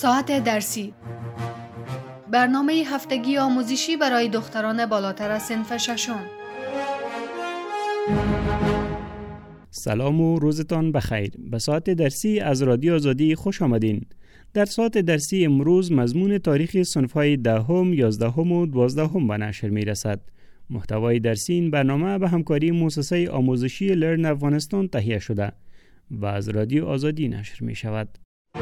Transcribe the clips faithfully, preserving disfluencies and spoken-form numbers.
ساعت درسی، برنامه هفتگی آموزشی برای دختران بالاتر از صنف ششم. سلام و روزتان بخیر. به ساعت درسی از رادیو آزادی خوش آمدین. در ساعت درسی امروز مضمون تاریخ صنف‌های دهم، یازدهم و دوازدهم به نشر می‌رسد. محتوای درسی این برنامه به همکاری مؤسسه آموزشی لرن افغانستان تهیه شده و از رادیو آزادی نشر می‌شود.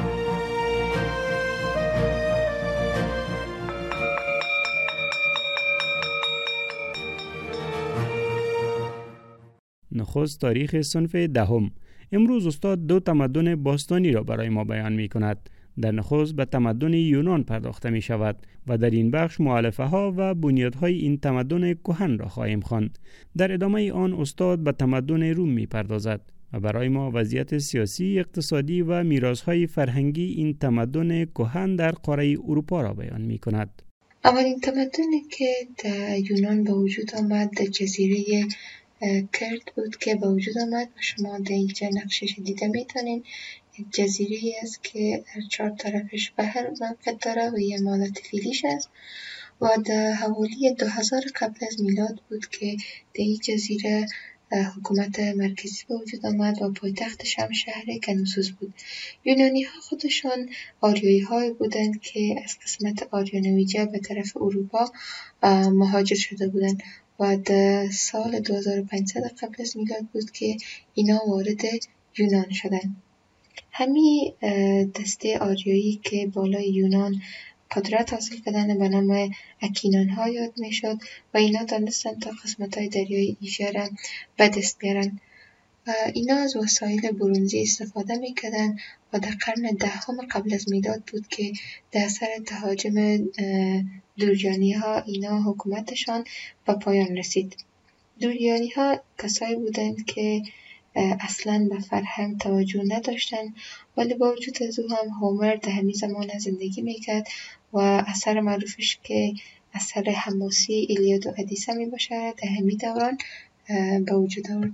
نخست تاریخ صنف دهم. امروز استاد دو تمدن باستانی را برای ما بیان می کند. در نخست به تمدن یونان پرداخته می شود و در این بخش مؤلفه ها و بنیادهای این تمدن کهن را خواهیم خواند. در ادامه آن استاد به تمدن روم می پردازد و برای ما وضعیت سیاسی، اقتصادی و میراث‌های فرهنگی این تمدن کهن در قاره اروپا را بیان می کند. اولین تمدنی که در یونان به وجود آمد در جزیره کرد بود که به وجود آمد و شما در اینجا نقشش دیده میتونین. یک جزیره است که در چهار طرفش بحر موقع داره و یه مالت فیلیش است و در حوالی دو هزار قبل از میلاد بود که در این جزیره حکومت مرکزی به وجود آمد و پایتختش هم شهر کنوسوس بود. یونانی ها خودشان آریایی های بودند که از قسمت آریانویجه به طرف اروپا مهاجر شده بودند و در سال دو هزار و پانصد قبل از میلاد بود که اینا وارد یونان شدند. همین دسته آریایی که بالای یونان قدرت حاصل کردن به نام اکینان ها یاد می شد و اینا دانستن تا قسمت های دریای ایژه را به دست بیارن. اینا از وسایل برنزی استفاده می کردن و در قرن دهم قبل از میلاد بود که در اثر تهاجم دوریانی ها اینا حکومتشان به پایان رسید. دوریانی ها کسایی بودند که اصلاً به فرهنگ توجه نداشتند، ولی با وجود از او هم هومر در همین زمان زندگی میکرد و اثر معروفش که اثر حماسی ایلیاد و ادیسه می باشه در همین دوران به وجود آورد.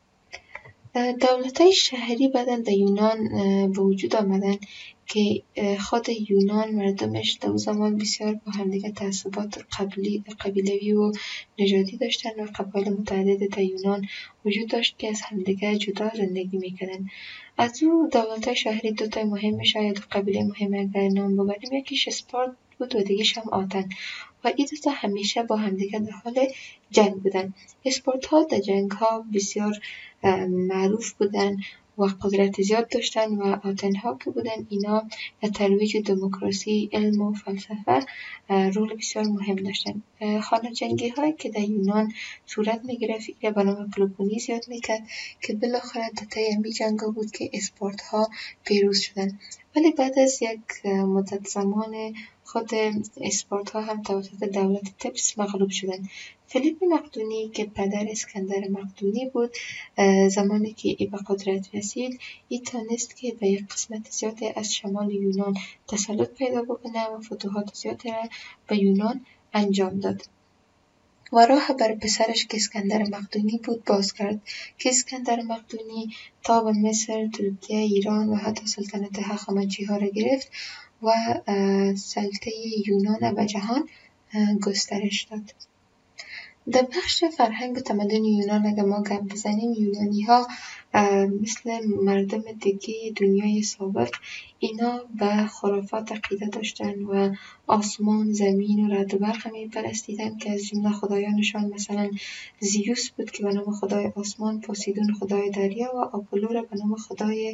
دولت‌های شهری بعداً در یونان به وجود آمدن که خود یونان مردمش در زمان بسیار با همدیگه تعصبات قبلی قبیلوی و نژادی داشتن و قبایل متعدد در یونان وجود داشت که از همدیگه جدا زندگی میکردن. از او دولت‌های شهری دو تا مهم شاید دو قبیله مهم اگر نام ببریم، یکیش اسپارت بود و دیگه‌ش هم آتن و این دو تا همیشه با همدیگه در حال جنگ بودن. اسپارت ها در جنگ ها بسیار معروف بودن و قدرت زیاد داشتن و آتن ها که بودن اینا در ترویج دموکراسی، علم و فلسفه رول بسیار مهم داشتن. خانه جنگی هایی که در یونان صورت می گرفت ایره به نام پلوپونیز یاد می کرد که بالاخره در طی همین جنگ بود که اسپارت ها پیروز شدن. ولی بعد از یک مدت زمان خود اسپارت ها هم توسط دولت تبس مغلوب شدند. فیلیپ مقدونی که پدر اسکندر مقدونی بود، زمانی که ای به قدرت رسید ای تانست که به یک قسمت زیادی از شمال یونان تسلط پیدا بکنه و فتوحات زیادی را به یونان انجام داد و راه بر پسرش که اسکندر مقدونی بود باز کرد که اسکندر مقدونی تا به مصر، ترکیه، ایران و حتی سلطنت هخامنشی ها را گرفت و سلطه یونان به جهان گسترش داد. در بخش فرهنگ و تمدن یونان اگر ما گپ بزنیم، یونانی ها مثل مردم دیگه دنیای سابق اینا به خرافات عقیده داشتن و آسمان، زمین و رعد و برق می پرستیدن که از جمله خدایانشان مثلا زیوس بود که به نام خدای آسمان، پوسیدون خدای دریا و آپولو را به نام خدای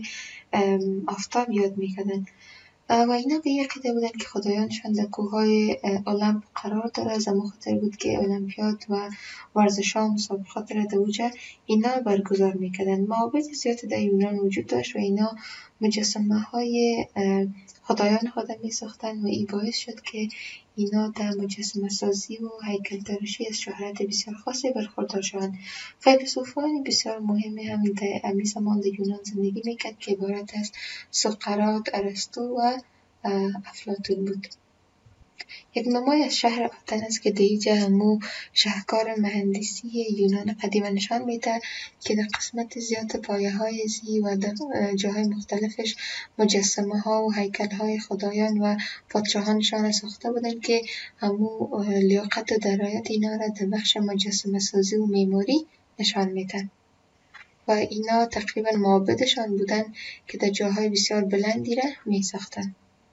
آفتاب یاد می کردن. و اینا به یک عقیده بودن که خدایانشان در کوههای المپ قرار داره. زمان خاطر بود که المپیاد و ورزش‌ها و مسابقات را در اوج اینا برگزار میکردن. معابد زیاد در یونان وجود داشت و اینا مجسمه های خدایان خود می ساختن و این باعث شد که اینا در مجسمه سازی و هیکل تراشی از شهرت بسیار خاصی برخوردار شدند. فیلسوفان بسیار مهمی هم در همین زمان در یونان زندگی میکرد که عبارت از سقراط، ارسطو و افلاطون بود. یک نمای از شهر آتن است که دیجا همو شهکار مهندسی یونان قدیم نشان میده که در قسمت زیاد پایه های زی و در جاهای مختلفش مجسمه ها و هیکل های خدایان و پادشاهانشان ساخته بودن که همو لیاقت و درایت اینا را در بخش مجسمه سازی و معماری نشان میدن. و اینا تقریبا معابدشان بودن که در جاهای بسیار بلندی را می ساختن.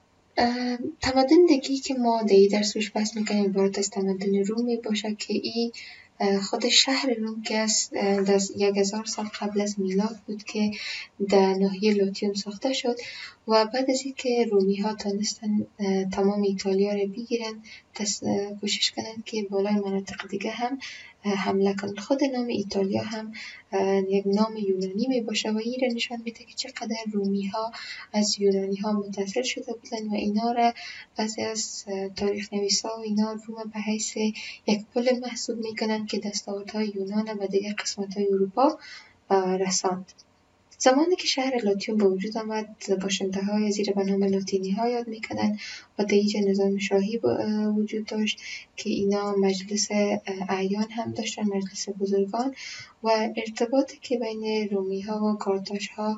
تمدن دیگی که ما در این درس روش بحث میکنیم عبارت از تمدن روم می باشه که ای خود شهر روم که از یک هزار سال قبل از میلاد بود که در ناحیه لاتیوم ساخته شد و بعد از اینکه رومی ها تانستن تمام ایتالیا را بگیرن کوشش کنن که بالای مناطق دیگه هم حمله کنن. خود نام ایتالیا هم یک نام یونانی می باشه و این را نشان میده که چقدر رومی ها از یونانی ها متاثر شده بودن و اینا را بعضی از تاریخ نویسا و اینا روم به حیث یک پل محسوب میکنن که دستاوردهای یونان و دیگه قسمت های اروپا رساند. زمانی که شهر لاتیوم به وجود آمد باشنده های زیر به نام لاتینی ها یاد میکنن و در اینجا نظام شاهی وجود داشت که اینا مجلس اعیان هم داشتن، مجلس بزرگان، و ارتباطی که بین رومی ها و کارتاژ ها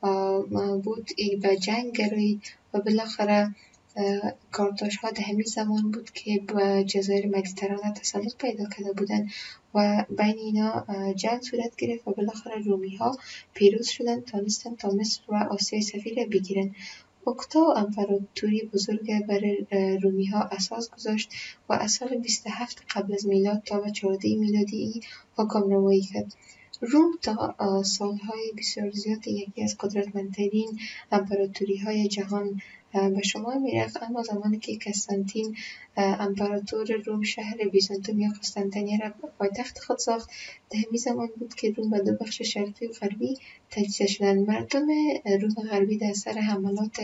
بود به جنگ گرایی و بالاخره کارتاژ ها در همین زمان بود که به جزایر مدیترانه تسلط پیدا کرده بودن و بین اینا جنگ صورت گرفت و بالاخره رومی ها پیروز شدن، تانستن تا مصر و آسیای صغیر بگیرن. اوکتا امپراتوری بزرگ برای رومی ها اساس گذاشت و از سال بیست و هفت قبل از میلاد تا به چهارده میلادی حکمرانی کرد. روم تا سالهای بسیار زیاد یکی از قدرتمندترین امپراتوری های جهان به شما میرفت، اما زمانی که قسطنطین امپراتور روم شهر بیزانتوم یا قسطنطنیه را پایتخت خود ساخت، در همین زمان بود که روم به دو بخش شرقی و غربی تجزیه شدند. مردم روم غربی در اثر حملات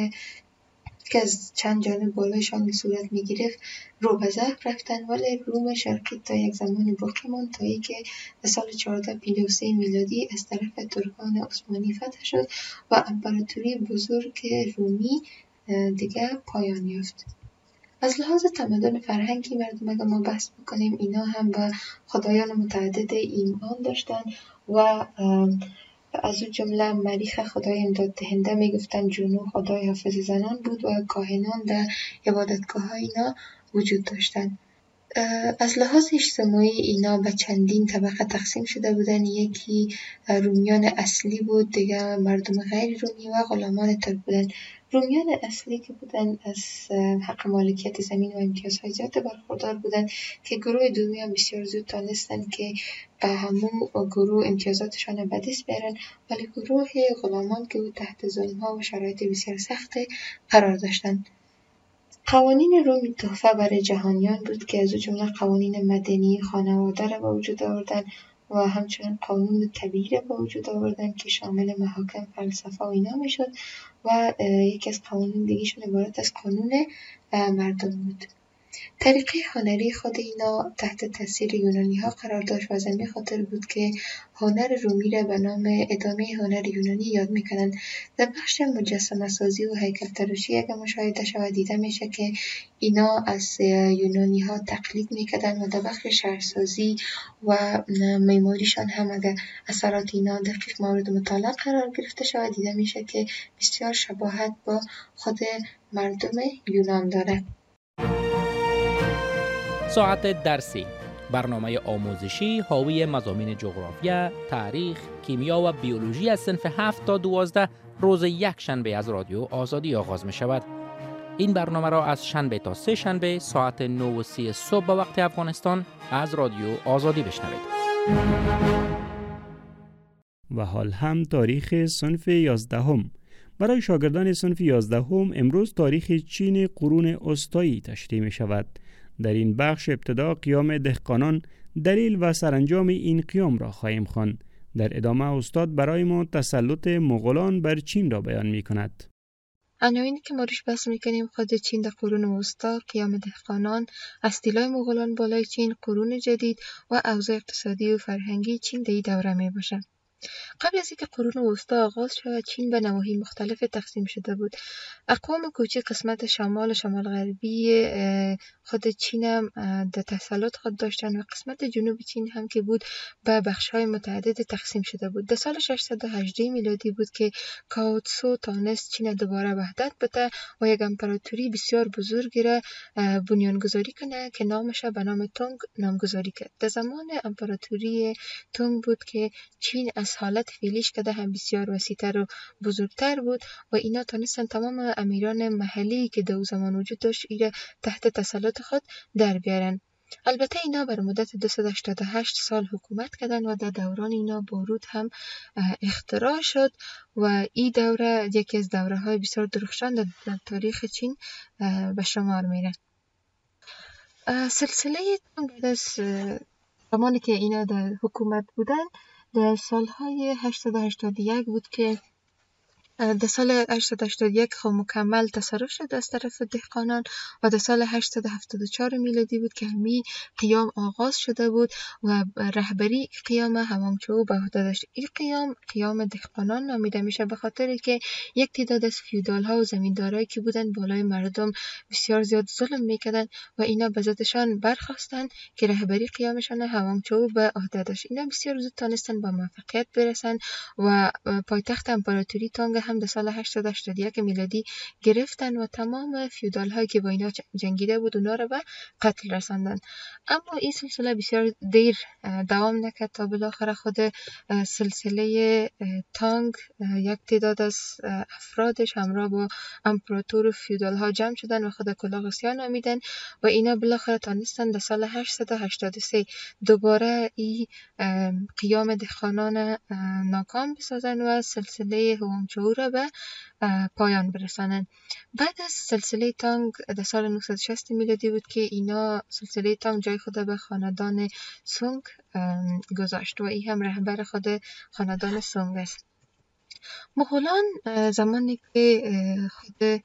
که از چند جانب بالایشان صورت می گرفت رو به ضعف رفتن، ولی روم شرقی تا یک زمانی باقی ماند تا اینکه در سال چهارصد و پنجاه و سه میلادی از طرف ترکان عثمانی فتح شد و امپراتوری بزرگ رومی دیگه پایان یافت. از لحاظ تمدن فرهنگی مردم اگر ما بحث بکنیم اینا هم به خدایان متعدد ایمان داشتن و از اون جمله مریخ خدای امداد دهنده میگفتن، جونو خدای حافظ زنان بود و کاهنان در عبادتگاه ها اینا وجود داشتن. از لحاظ اجتماعی اینا به چندین طبقه تقسیم شده بودن. یکی رومیان اصلی بود، دیگه مردم غیر رومی و غلامان ترک بودن. رومیان اصلی که بودن از حق مالکیت زمین و امتیازهای زیاد برخوردار بودن که گروه دومی هم بسیار زود تانستن که به همون گروه امتیازاتشان را به دست بیارن، ولی گروه غلامان که بود تحت ظلم‌ها و شرایط بسیار سخت قرار داشتن. قوانین روم تحفه برای جهانیان بود که از او جمله قوانین مدنی خانواده را به وجود آوردن و همچنین قانون طبیعی را به وجود آوردن که شامل محاکم، فلسفه و اینا میشد و یکی از قوانین دیگهشون عبارت از قانون مردم بود. طریقه هنری خود اینا تحت تاثیر یونانی ها قرار داشت و از همین خاطر بود که هنر رومی را به نام ادامه هنر یونانی یاد میکنن. در بخش مجسمه سازی و هیکل تراشی اگر مشاهده شود دیده میشه که اینا از یونانی ها تقلید میکردن و در بخش شهرسازی و معماریشان هم اگر اثرات اینا دقیق مورد مطالعه قرار گرفته شود دیده میشه که بسیار شباهت با خود مردم یونان داره. ساعت درسی، برنامه آموزشی حاوی مضامین جغرافیا، تاریخ، کیمیا و بیولوژی از صنف هفت تا دوازده روز یک شنبه از رادیو آزادی آغاز می شود. این برنامه را از شنبه تا سه شنبه ساعت نه و سی صبح به وقت افغانستان از رادیو آزادی بشنوید. و حال هم تاریخ صنف یازدهم. برای شاگردان صنف یازدهم امروز تاریخ چین قرون وسطایی تشریح می شود. در این بخش ابتدا قیام دهقانان، دلیل و سرانجام این قیام را خواهیم خواند. در ادامه استاد برای ما تسلط مغولان بر چین را بیان می کند. عناوینی که ما روش بحث میکنیم خود چین در قرون وسطا، قیام دهقانان، استیلای مغولان بالای چین، قرون جدید و اوضاع اقتصادی و فرهنگی چین در این دوره می باشه. قبل از اینکه قرون وسطا آغاز شود، چین به نواحی مختلف تقسیم شده بود. اقوام کوچک قسمت شمال و شمال غربی خود چین هم در تسلط خود داشتن و قسمت جنوب چین هم که بود به بخش‌های متعدد تقسیم شده بود. در سال ششصد و هجده میلادی بود که کاو تسو تانست چین دوباره وحدت بده و یک امپراتوری بسیار بزرگی را بنیانگذاری کنه که نامش به نام تونگ نامگذاری کرد. در زمان امپراتوری تونگ بود که چین از حالت فعلیش که هم بسیار وسیع‌تر و بزرگتر بود و اینا تانستن تمام امیران محلی که در زمان وجود داشت ایره تحت تسلط خود در بیارن. البته اینا بر مدت دویست و هشتاد و هشت سال حکومت کردن و در دوران اینا بارود هم اختراع شد و این دوره یکی از دوره های بسیار درخشان در تاریخ چین به شمار میره. سلسله بعد از زمانی که اینا در حکومت بودن در سالهای هشتصد و هشتاد و یک بود که در سال هشتصد و هشتاد و یک خب مکمل تصرف شد از طرف دهقانان و در سال هشتصد و هفتاد و چهار میلادی بود که همی قیام آغاز شده بود و رهبری قیام هوانگچو به عهده داشت. این قیام قیام دهقانان نامیده میشه به خاطر که یک تعداد از فیودال ها و زمیندارایی که بودن بالای مردم بسیار زیاد ظلم میکردن و اینا به ذاتشان برخواستن که رهبری قیامشان هوانگچو به عهده داشت. اینا بسیار زود تانستن با موفقیت برسن و پایتخت امپراتوری تونگ هم در سال هشتصد و هشتاد و یک میلادی گرفتن و تمام فیودال هایی که با اینا جنگیده بود اونا رو به قتل رساندن. اما این سلسله بسیار دیر دوام نکرد تا بالاخره خود سلسله تانگ یک تعداد از افرادش همراه با امپراتور و فیودال ها جمع شدن و خود کلاغسیا نامیدن و اینا بالاخره تانستن در سال هشتصد و هشتاد و سه دوباره این قیام دهقانان ناکام بسازن و سلسله هوانگچو را به پایان برسانند. بعد از سلسله تانگ در سال نهصد و شصت میلادی بود که اینا سلسله تانگ جای خود به خاندان سونگ گذاشت و این هم رهبر خود خاندان سونگ است. مغولان زمانی که خود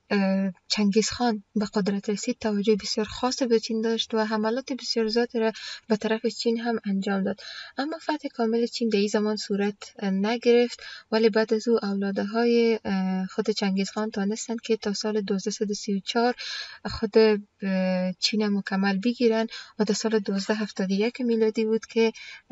چنگیز خان به قدرت رسید توجه بسیار خاص به چین داشت و حملات بسیار زیادی را به طرف چین هم انجام داد. اما فتح کامل چین در این زمان صورت نگرفت، ولی بعد از او اولادهای خود چنگیز خان تانستند که تا سال دویست و سی و چهار خود چین مکمل بگیرن و در سال دویست و هفتاد و یک میلادی بود که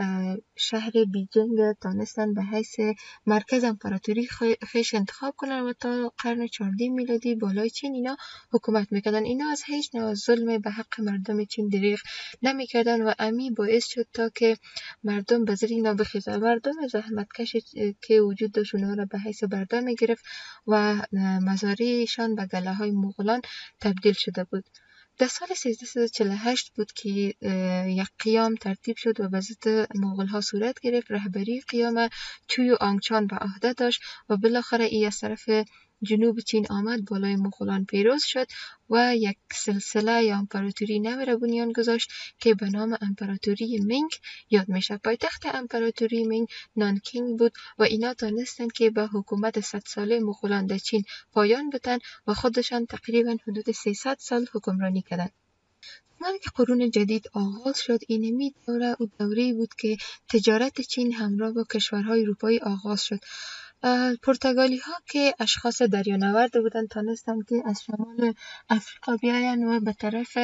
شهر بیجینگ تانستند به حیث مرکز امپراتوری خیش انتخاب کنن و تا قرن چهاردهم میلادی بالای چین اینا حکومت میکردن. اینا از هیچ نوع ظلم به حق مردم چین دریغ نمیکردن و امی باعث شد تا که مردم به زیر اینا بخیزن. مردم زحمتکش که وجود داشت اونها را به حیث برده میگرفت و مزارعشان به گله های مغولان تبدیل شده بود. در سال سیزده و چهل و هشت بود که یک قیام ترتیب شد و به ضد مغول ها صورت گرفت. رهبری قیام چوی و آنگچان به عهده داشت و بالاخره ای از طرف جنوب چین آمد، بالای مغولان پیروز شد و یک سلسله یا امپراتوری نو را بنیان گذاشت که به نام امپراتوری مینگ یاد میشه. پایتخت امپراتوری مینگ نانکینگ بود و اینا تانستند که به حکومت صد ساله مغولان در چین پایان بدن و خودشان تقریبا حدود سیصد سال حکمرانی کردند. زمانی که قرون جدید آغاز شد، اینمی دوره او دوره‌ای بود که تجارت چین همراه با کشورهای اروپایی آغاز شد. پرتغالی ها که اشخاص دریانورد بودند تانستند که از شمال افریقا بیاین و به طرف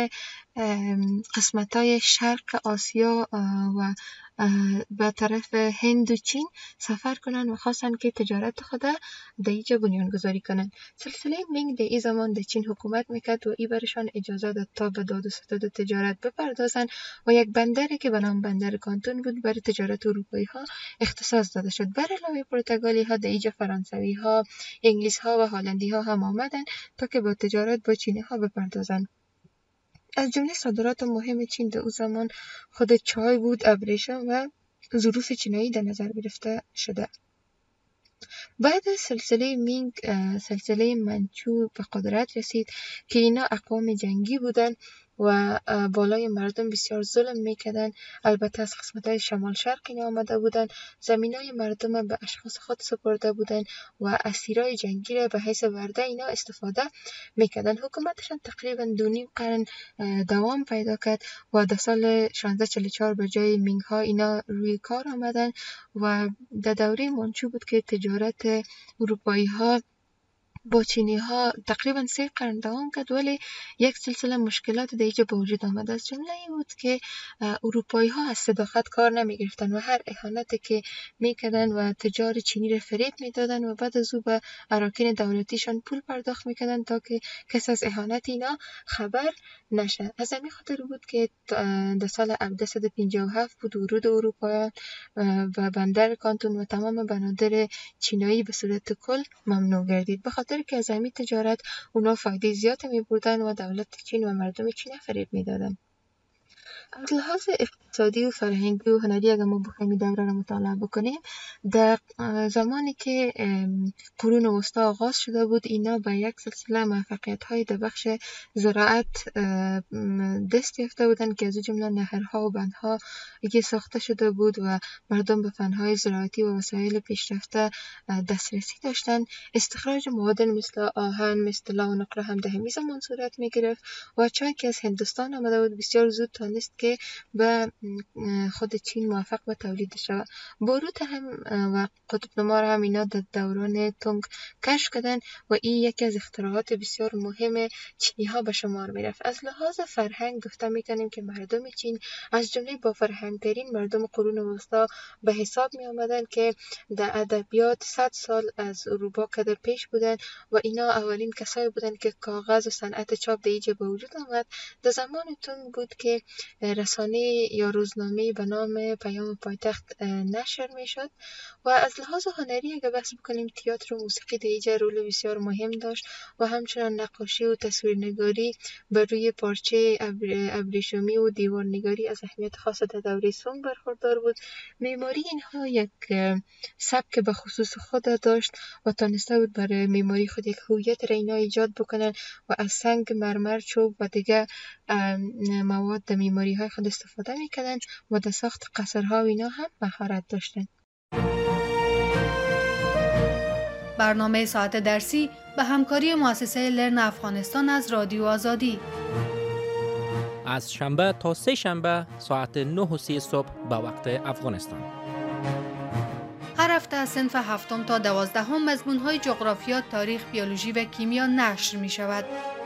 قسمت های شرق آسیا و به طرف هند و چین سفر کنند و خواستند که تجارت خود در اینجا بنیان گذاری کنند. سلسله مینگ در این زمان در چین حکومت میکرد و ای برشان اجازه داد تا به داد و ستد و تجارت بپردازند و یک بندری که به نام بندر کانتون بود برای تجارت اروپایی ها اختصاص داده شد. بر علاوه پرتغالی ها در اینجا فرانسوی ها، انگلیس ها و هلندی ها هم آمدند تا که با تجارت با چینی ها بپردازند. از جمله صادرات مهم چین در او زمان خود چای بود، ابریشم و ظروف چینایی در نظر گرفته شده. بعد از سلسله مینگ سلسله منچو به قدرت رسید که اینا اقوام جنگی بودن و بالای مردم بسیار ظلم میکردن. البته از قسمت‌های شمال شرق اینا آمده بودن، زمینای مردم به اشخاص خود سپرده بودن و اسیرای جنگی را به حیث ورده اینا استفاده میکردن. حکومتشان تقریبا دو نیم قرن دوام پیدا کرد و در سال شانزده چهل و چهار به جای مینگ ها اینا روی کار آمدن و در دوره منچو بود که تجارت اروپایی ها با چینی ها تقریبا سه قرن دوام کرد، ولی یک سلسله مشکلات دیگه به وجود آمد. از جمله این بود که اروپایی ها از صداقت کار نمی گرفتن و هر اهانتی که میکردن و تجار چینی را فریب میدادن و بعد از او به اراکین دولتیشان پول پرداخت میکردن تا که کس از اهانت اینا خبر نشه. از همین خاطر بود که در سال هزار و سیصد و پنجاه و هفت بود ورود اروپاییان و بندر کانتون و تمام بنادر چینایی به صورت کل ممنوع گردید، به خاطر که از همین تجارت اونا فایده زیاد می بردن و دولت چین و مردم چین فریب می دادن. از لحاظ اقتصادی و فرهنگی و هنری اگر ما بخوایم دوره را مطالعه بکنیم، در زمانی که قرون وسطی آغاز شده بود اینا به یک سلسله موفقیت های در بخش زراعت دست یافته بودند که از جمله نهرها و بندها که ساخته شده بود و مردم به فنهای زراعتی و وسایل پیشرفته دسترسی داشتند. استخراج معادن مثل آهن، مثل طلا و نقره هم در همین زمان صورت می گرفت و چای که از هندوستان آمده بود بسیار زود تانست که به خود چین موفق به تولید شود. باروت هم و قطب نما هم اینا در دوران تونگ کشف کردن و این یکی از اختراعات بسیار مهم چینی ها به شمار می رفت. از لحاظ فرهنگ گفته می کنیم که مردم چین از جمله با فرهنگ ترین مردم قرون وسطی به حساب می آمدن که در ادبیات صد سال از اروپا کده پیش بودن و اینا اولین کسایی بودن که کاغذ و صنعت چاپ در اینجا به وجود آمد. در زمان تونگ بود که رسانه یا روزنامه به نام پیام پایتخت نشر می شد. و از لحاظ هنری اگر بحث بکنیم تئاتر و موسیقی در اینجا رول بسیار مهم داشت و همچنان نقاشی و تصویرنگاری بر روی پارچه ابریشمی و دیوارنگاری از اهمیت خاص در دوره سونگ برخوردار بود. معماری اینها یک سبک به خصوص خود داشت و تانسته بود برای معماری خود یک هویت را اینا ایجاد بکنن و از سنگ، مرمر، چوب و دیگه مواد در معماری های خود استفاده میکردن و در ساخت قصرها و اینا هم مهارت داشتن. برنامه ساعت درسی به همکاری مؤسسه لرن افغانستان از رادیو آزادی از شنبه تا سه شنبه ساعت نه و سی صبح به وقت افغانستان. هر هفته از صنف هفتم تا دوازدهم مضمون‌های جغرافیا، تاریخ، بیولوژی و کیمیا نشر می شود.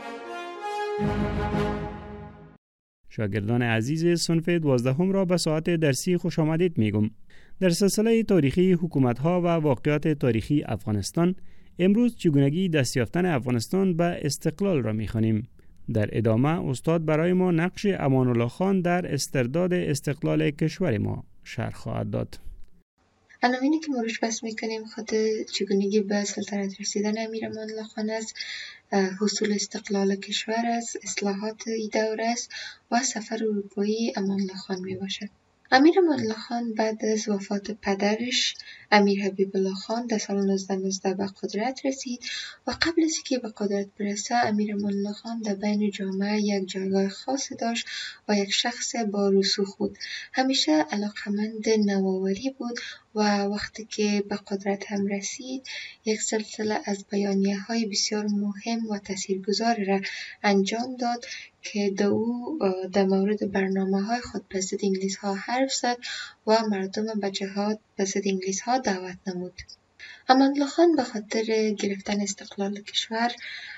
شاگردان عزیز صنف دوازدهم را به ساعت درسی خوش آمدید میگم. در سلسله تاریخی حکومت‌ها و واقعات تاریخی افغانستان امروز چگونگی دست یافتن افغانستان به استقلال را می‌خوانیم. در ادامه استاد برای ما نقش امان الله خان در استرداد استقلال کشور ما شرح خواهد داد. عناوینی که ما روش بحث میکنیم خود چگونگی به سلطنت رسیدن امیر امان الله خان است، حصول استقلال کشور است، اصلاحات این دوره است و سفر اروپایی امان الله خان می باشد. امیر امان الله خان بعد از وفات پدرش امیر حبیب الله خان در سال نوزده نوزده به قدرت رسید و قبل از اینکه به قدرت برسه امیر امان الله خان در بین جامعه یک جایگاه خاصی داشت و یک شخص با رسوخ بود. همیشه علاقمند نوآوری بود و وقتی که به قدرت هم رسید یک سلسله از بیانیه های بسیار مهم و تاثیرگذار را انجام داد که در او در مورد برنامه های خود به ضد انگلیس ها حرف زد و مردم به جهاد به ضد انگلیس ها دعوت نمود. امان الله خان به خاطر گرفتن استقلال کشور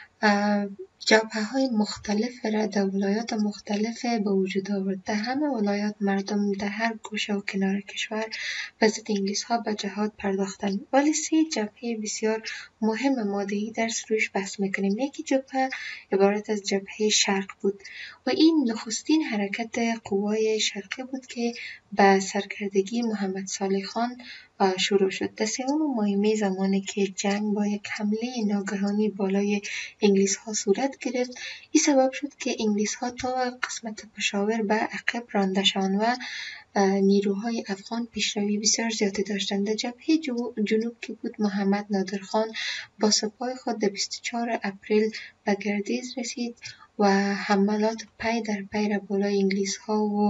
جبهه های مختلف را در ولایات مختلف به وجود آورد. در همه ولایات مردم در هر گوشه و کنار کشور به ضد انگلیس ها به جهاد پرداختند، ولی سه جبهه بسیار مهم ماده‌ای در روش بحث میکنیم. یکی جبهه عبارت از جبهه شرق بود و این نخستین حرکت قوای شرقی بود که به سرکردگی محمد صالح خان شروع شد. در سوم ماه می زمانی که جنگ با یک حمله ناگهانی بالای انگلیس ها صورت گرفت، این سبب شد که انگلیس ها تا قسمت پشاور به عقب رانده شوند و نیروهای افغان پیشروی بسیار زیادی داشتند. در جبهه جنوب که بود محمد نادر خان با سپاه خود در بیست و چهارم اپریل به گردیز رسید و حملات پی در پی را بالای انگلیس ها و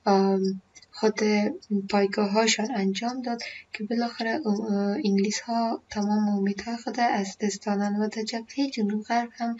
خود پایگاه هاشان انجام داد که بالاخره انگلیس ها تمام امیدهای خود از دست دادن و در جبهه جنوب غرب هم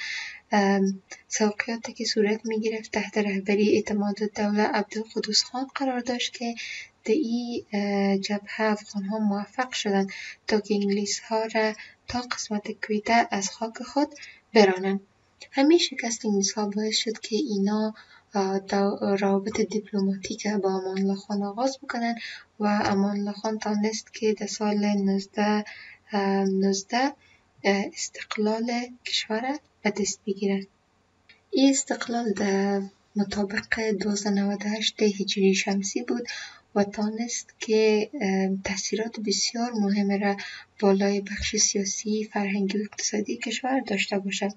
سوقیاتی که صورت می گرفت تحت رهبری اعتمادالدوله عبدالقدوس خان قرار داشت که در این جبهه افغان ها موفق شدند تا که انگلیس ها را تا قسمت کویته از خاک خود برانند. همین شکست انگلیس ها باعث شد که اینا روابط دیپلماتیک با امان الله خان آغاز بکنن و امان الله خان تانست که در سال نوزده نوزده استقلال کشور به دست بگیرد. این استقلال در مطابق دویست و نود و هشت هجری شمسی بود و تانست که تأثیرات بسیار مهم را بالای بخش سیاسی، فرهنگی و اقتصادی کشور داشته باشد.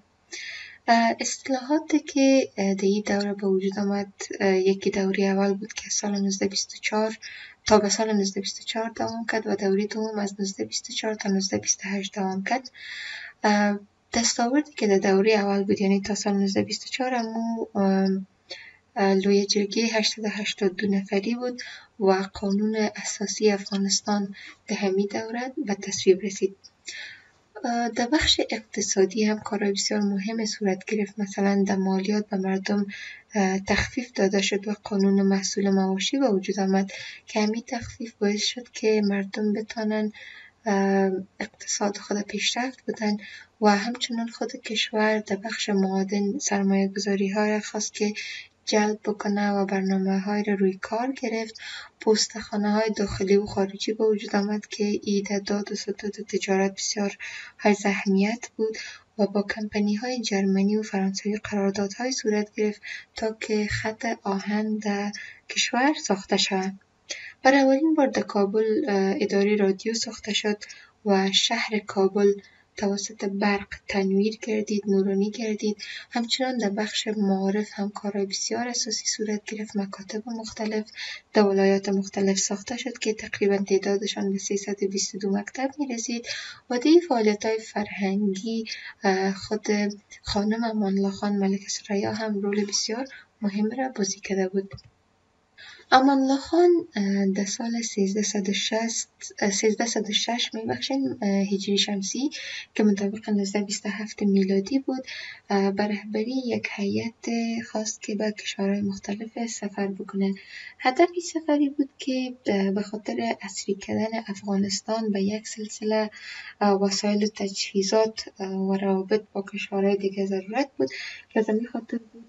اصلاحاتی که در این دوره به وجود آمد، یکی دوره اول بود که سال نوزده بیست و چهار تا به سال نوزده بیست و چهار دوام کرد و دوره دوم از نوزده بیست و چهار تا نوزده بیست و هشت دوام کرد. دستاوردی که در دوره اول بود یعنی تا سال نوزده بیست و چهار امو لویه جرگه هشتصد و هشتاد و دو نفری بود و قانون اساسی افغانستان در همین دوره به تصویب رسید. در بخش اقتصادی هم کارهای بسیار مهم صورت گرفت. مثلا در مالیات به مردم تخفیف داده شد و قانون محصول مواشی به وجود آمد که همین تخفیف باعث شد که مردم بتانن اقتصاد خود پیشرفت بدن و همچنان خود کشور در بخش معادن سرمایه گذاری ها را خواست که جلب بکنه و برنامه های را روی کار گرفت. پستخانه های داخلی و خارجی به وجود آمد که ایده داد و ستاد تجارت بسیار های اهمیت بود و با کمپانی های جرمنی و فرانسوی قراردادهای صورت گرفت تا که خط آهن در کشور ساخته شود. برای اولین بار در کابل اداره رادیو ساخته شد و شهر کابل توسط برق تنویر گردید، نورانی گردید. همچنان در بخش معارف هم کارهای بسیار اساسی صورت گرفت. مکاتب مختلف در ولایات مختلف ساخته شد که تقریبا تعدادشان به سیصد و بیست و دو مکتب می رسید و در فعالیت‌های فرهنگی خود خانم امان الله خان ملکه ثریا هم رول بسیار مهم را بازی کرده بود. امان الله خان در سال سیزده صد و شش میبخشین هجری شمسی که مطابق نوزده بیست و هفت میلادی بود به رهبری یک هیئت خواست که به کشورهای مختلف سفر بکنه. هدف این سفری بود که به خاطر عصری کردن افغانستان به یک سلسله وسایل و تجهیزات و روابط با کشورهای دیگه ضرورت بود که از همین خاطر بود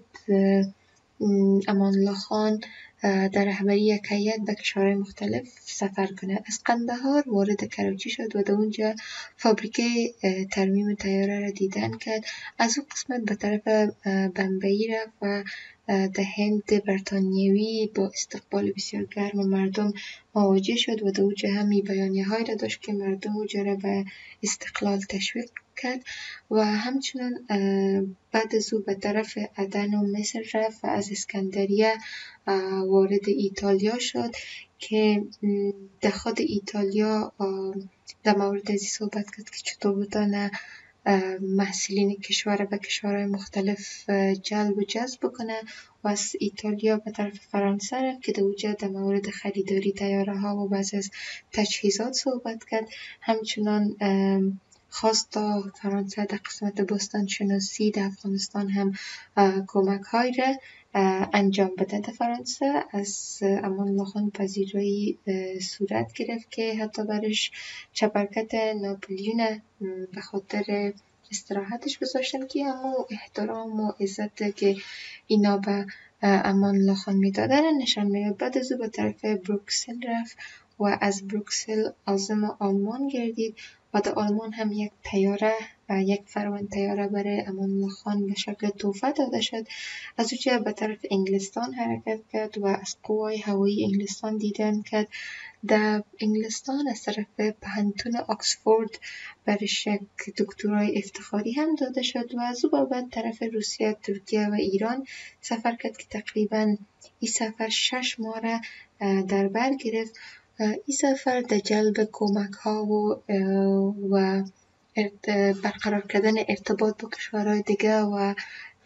امان الله خان در رهبری یک هیئت به کشورهای مختلف سفر کنه. از قندهار وارد کراچی شد و در اونجا فابریکه ترمیم طیاره را دیدن کرد. از اون قسمت به طرف بمبئی رفت و در هند بریتانیوی با استقبال بسیار گرم مردم مواجه شد و در اونجا همی بیانیه های را داشت که مردم اونجا را به استقلال تشویق کرد و همچنان بعد از او به طرف عدن و مصر رفت و از اسکندریه وارد ایتالیا شد که در خود ایتالیا در مورد ازی صحبت کرد که چطور بتانه محصولین کشور به کشورهای مختلف جلب و جذب کنه و از ایتالیا به طرف فرانسه رفت که در اونجا در مورد خریداری طیاره ها و بعض از تجهیزات صحبت کرد. همچنان خواست تا فرانسه در قسمت باستان شناسی در افغانستان هم کمک های را انجام بده. در فرانسه از امان الله خان پذیرایی صورت گرفت که حتی برش چپرکت ناپلیون به خاطر استراحتش گذاشتن که اما احترام و عزت که اینا به امان الله خان میدادن نشان میداد. بعد از او به طرف بروکسل رفت و از بروکسل عازم آلمان گردید و در آلمان هم یک طیاره و یک فرمان طیاره برای امان الله خان به شکل تحفه داده شد. از اونجا به طرف انگلستان حرکت کرد و از قوای هوایی انگلستان دیدن کرد. در انگلستان از طرف پهنتون آکسفورد برش یک دکترای افتخاری هم داده شد و از او بعد طرف روسیه، ترکیه و ایران سفر کرد که تقریبا این سفر شش ماه را در بر گرفت. این سفر در جلب کمک ها و, و برقرار کردن ارتباط با کشورهای دیگه و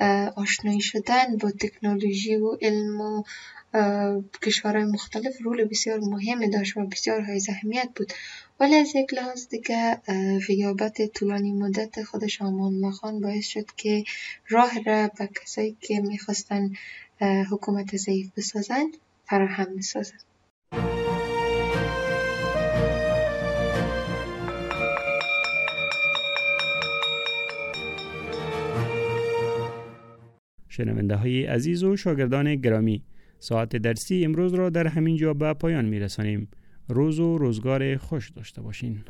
آشنایی شدن با تکنولوژی و علم و کشورهای مختلف رول بسیار مهمی داشت و بسیار های اهمیت بود. ولی از یک لحاظ دیگه غیابت طولانی مدت خودش امان الله خان باعث شد که راه را به کسایی که میخواستن حکومت ضعیف بسازن فراهم بسازن. شنونده های عزیز و شاگردان گرامی، ساعت درسی امروز را در همین جا به پایان می رسانیم. روز و روزگار خوش داشته باشین.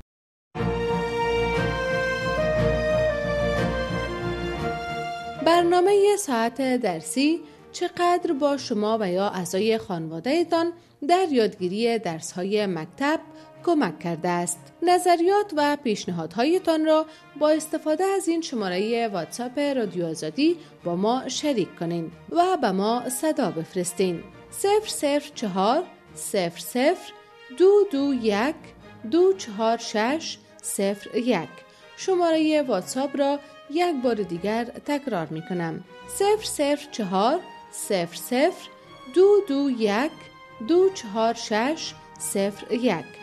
برنامه ساعت درسی چقدر با شما و یا اعضای خانواده‌تان در یادگیری درس‌های مکتب کمک کرده است؟ نظریات و پیشنهادهایتان را با استفاده از این شماره واتساپ رادیو آزادی با ما شریک کنین و به ما صدا بفرستین. صفر صفر چهار صفر صفر دو دو یک دو چهار شش صفر یک. شماره واتساپ را یک بار دیگر تکرار می کنم. صفر صفر چهار صفر صفر دو دو یک دو چهار شش صفر یک.